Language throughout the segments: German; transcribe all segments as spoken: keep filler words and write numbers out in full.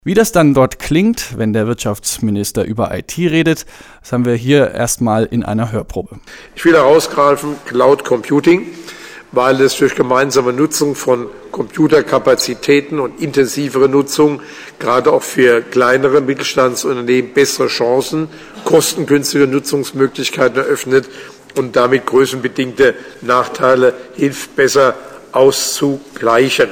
Wie das dann dort klingt, wenn der Wirtschaftsminister über I T redet, das haben wir hier erstmal in einer Hörprobe. Ich will herausgreifen Cloud Computing, weil es durch gemeinsame Nutzung von Computerkapazitäten und intensivere Nutzung gerade auch für kleinere Mittelstandsunternehmen bessere Chancen, kostengünstige Nutzungsmöglichkeiten eröffnet und damit größenbedingte Nachteile hilft, besser auszugleichen.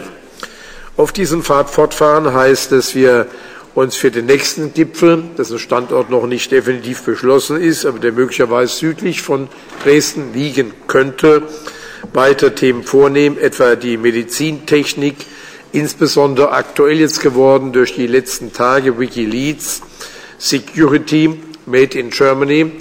Auf diesem Pfad fortfahren heißt, dass wir uns für den nächsten Gipfel, dessen Standort noch nicht definitiv beschlossen ist, aber der möglicherweise südlich von Dresden liegen könnte, weitere Themen vornehmen, etwa die Medizintechnik, insbesondere aktuell jetzt geworden durch die letzten Tage WikiLeaks, Security, Made in Germany.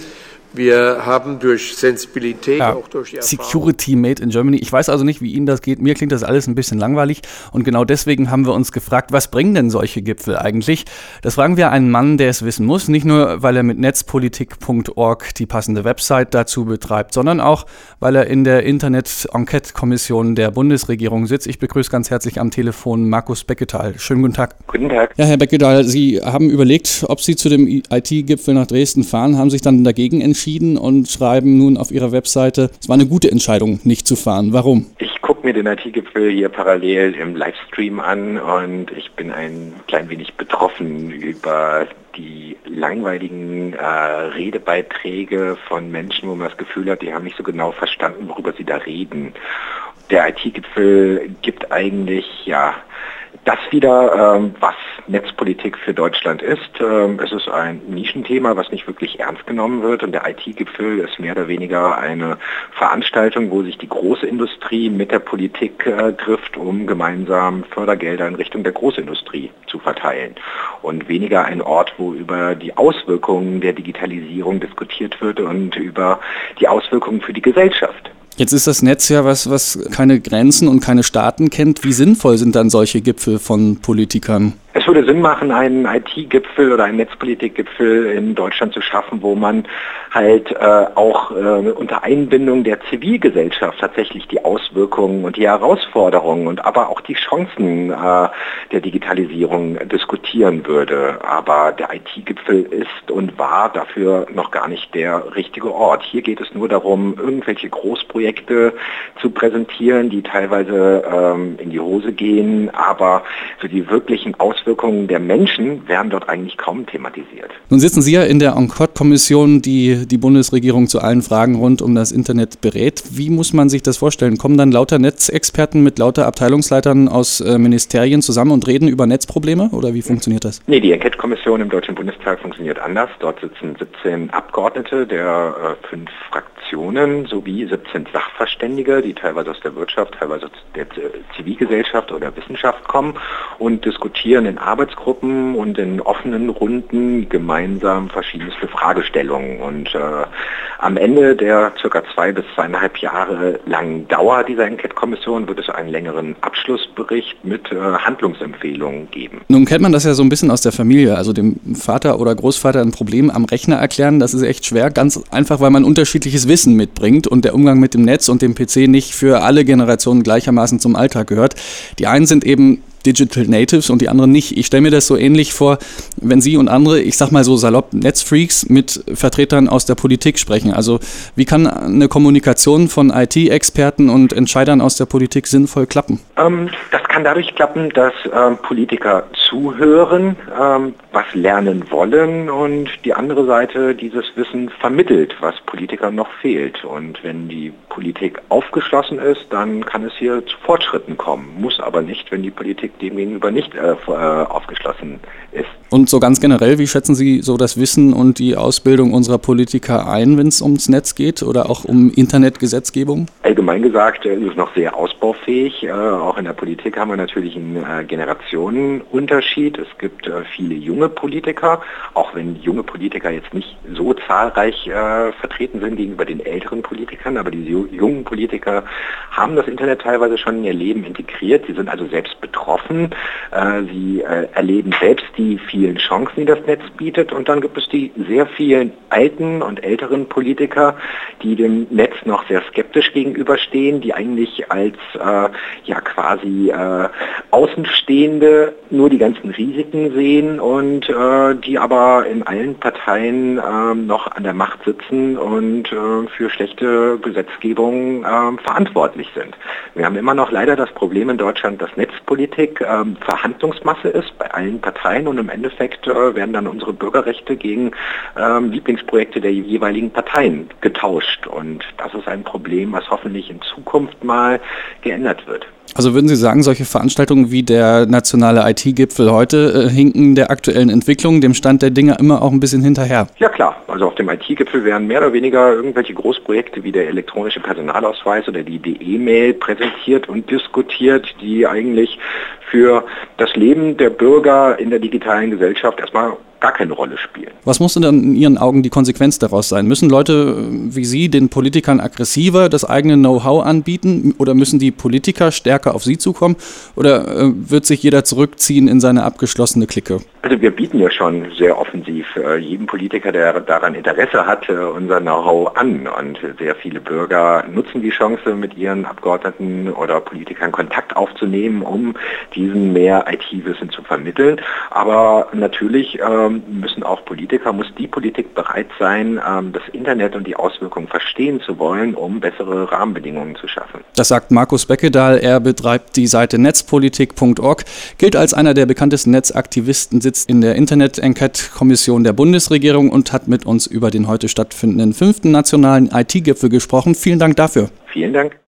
Wir haben durch Sensibilität, ja, auch durch die Erfahrung. Security Made in Germany. Ich weiß also nicht, wie Ihnen das geht. Mir klingt das alles ein bisschen langweilig. Und genau deswegen haben wir uns gefragt, was bringen denn solche Gipfel eigentlich? Das fragen wir einen Mann, der es wissen muss. Nicht nur, weil er mit netzpolitik punkt org die passende Website dazu betreibt, sondern auch, weil er in der Internet-Enquete-Kommission der Bundesregierung sitzt. Ich begrüße ganz herzlich am Telefon Markus Beckedahl. Schönen guten Tag. Guten Tag. Ja, Herr Beckedahl, Sie haben überlegt, ob Sie zu dem I T-Gipfel nach Dresden fahren, haben sich dann dagegen entschieden und schreiben nun auf Ihrer Webseite, es war eine gute Entscheidung, nicht zu fahren. Warum? Ich gucke mir den I T-Gipfel hier parallel im Livestream an und ich bin ein klein wenig betroffen über die langweiligen äh, Redebeiträge von Menschen, wo man das Gefühl hat, die haben nicht so genau verstanden, worüber sie da reden. Der I T-Gipfel gibt eigentlich, ja, das wieder, ähm, was Netzpolitik für Deutschland ist. Ähm, es ist ein Nischenthema, was nicht wirklich ernst genommen wird, und der I T-Gipfel ist mehr oder weniger eine Veranstaltung, wo sich die große Industrie mit der Politik äh, trifft, um gemeinsam Fördergelder in Richtung der Großindustrie zu verteilen, und weniger ein Ort, wo über die Auswirkungen der Digitalisierung diskutiert wird und über die Auswirkungen für die Gesellschaft. Jetzt ist das Netz ja was, was keine Grenzen und keine Staaten kennt. Wie sinnvoll sind dann solche Gipfel von Politikern? Es würde Sinn machen, einen I T-Gipfel oder einen Netzpolitik-Gipfel in Deutschland zu schaffen, wo man halt äh, auch äh, unter Einbindung der Zivilgesellschaft tatsächlich die Auswirkungen und die Herausforderungen und aber auch die Chancen äh, der Digitalisierung diskutieren würde. Aber der I T-Gipfel ist und war dafür noch gar nicht der richtige Ort. Hier geht es nur darum, irgendwelche Großprojekte zu präsentieren, die teilweise ähm, in die Hose gehen, aber für die wirklichen Auswirkungen der Menschen werden dort eigentlich kaum thematisiert. Nun sitzen Sie ja in der Enquete-Kommission, die die Bundesregierung zu allen Fragen rund um das Internet berät. Wie muss man sich das vorstellen? Kommen dann lauter Netzexperten mit lauter Abteilungsleitern aus äh, Ministerien zusammen und reden über Netzprobleme, oder wie funktioniert das? Nee, die Enquete-Kommission im Deutschen Bundestag funktioniert anders. Dort sitzen siebzehn Abgeordnete der äh, fünf Fraktionen sowie siebzehn Sachverständige, die teilweise aus der Wirtschaft, teilweise aus der Zivilgesellschaft oder Wissenschaft kommen und diskutieren in Arbeitsgruppen und in offenen Runden gemeinsam verschiedenste Fragestellungen. Und äh, am Ende der circa zwei bis zweieinhalb Jahre langen Dauer dieser Enquete-Kommission wird es einen längeren Abschlussbericht mit äh, Handlungsempfehlungen geben. Nun kennt man das ja so ein bisschen aus der Familie, also dem Vater oder Großvater ein Problem am Rechner erklären, das ist echt schwer, ganz einfach, weil man unterschiedliches Wissen mitbringt und der Umgang mit dem Netz und dem P C nicht für alle Generationen gleichermaßen zum Alltag gehört. Die einen sind eben Digital Natives und die anderen nicht. Ich stelle mir das so ähnlich vor, wenn Sie und andere, ich sag mal so salopp, Netzfreaks mit Vertretern aus der Politik sprechen. Also wie kann eine Kommunikation von I T-Experten und Entscheidern aus der Politik sinnvoll klappen? Ähm, das kann dadurch klappen, dass ähm, Politiker zuhören, ähm, was lernen wollen und die andere Seite dieses Wissen vermittelt, was Politikern noch fehlt. Und wenn die Politik aufgeschlossen ist, dann kann es hier zu Fortschritten kommen. Muss aber nicht, wenn die Politik demgegenüber nicht äh, aufgeschlossen ist. Und so ganz generell, wie schätzen Sie so das Wissen und die Ausbildung unserer Politiker ein, wenn es ums Netz geht oder auch um Internetgesetzgebung? Allgemein gesagt ist es noch sehr ausbaufähig. Äh, auch in der Politik haben wir natürlich einen äh, Generationenunterschied. Es gibt äh, viele junge Politiker, auch wenn junge Politiker jetzt nicht so zahlreich äh, vertreten sind gegenüber den älteren Politikern, aber die jungen Politiker haben das Internet teilweise schon in ihr Leben integriert. Sie sind also selbst betroffen. Äh, sie äh, erleben selbst die vielen vielen Chancen, die das Netz bietet, und dann gibt es die sehr vielen alten und älteren Politiker, die dem Netz noch sehr skeptisch gegenüberstehen, die eigentlich als äh, ja quasi äh, Außenstehende nur die ganzen Risiken sehen und äh, die aber in allen Parteien äh, noch an der Macht sitzen und äh, für schlechte Gesetzgebung äh, verantwortlich sind. Wir haben immer noch leider das Problem in Deutschland, dass Netzpolitik äh, Verhandlungsmasse ist bei allen Parteien, und im Endeffekt äh, werden dann unsere Bürgerrechte gegen äh, Lieblingsprojekte der jeweiligen Parteien getauscht, und das ist ein Problem, was hoffentlich in Zukunft mal geändert wird. Also würden Sie sagen, solche Veranstaltungen wie der nationale I T-Gipfel heute äh, hinken der aktuellen Entwicklung, dem Stand der Dinge immer auch ein bisschen hinterher? Ja klar, also auf dem I T-Gipfel werden mehr oder weniger irgendwelche Großprojekte wie der elektronische Personalausweis oder die die E-Mail präsentiert und diskutiert, die eigentlich für das Leben der Bürger in der digitalen Gesellschaft erstmal gar keine Rolle spielen. Was muss denn dann in Ihren Augen die Konsequenz daraus sein? Müssen Leute wie Sie den Politikern aggressiver das eigene Know-how anbieten, oder müssen die Politiker stärker auf Sie zukommen, oder äh, wird sich jeder zurückziehen in seine abgeschlossene Clique? Also wir bieten ja schon sehr offensiv äh, jedem Politiker, der daran Interesse hat, äh, unser Know-how an, und sehr viele Bürger nutzen die Chance, mit ihren Abgeordneten oder Politikern Kontakt aufzunehmen, um diesen mehr I T-Wissen zu vermitteln. Aber natürlich äh, müssen auch Politiker, muss die Politik bereit sein, ähm, das Internet und die Auswirkungen verstehen zu wollen, um bessere Rahmenbedingungen zu schaffen. Das sagt Markus Beckedahl. Er betreibt die Seite netzpolitik punkt org, gilt als einer der bekanntesten Netzaktivisten, sitzt in der Internet-Enquete-Kommission der Bundesregierung und hat mit uns über den heute stattfindenden fünften nationalen I T-Gipfel gesprochen. Vielen Dank dafür. Vielen Dank.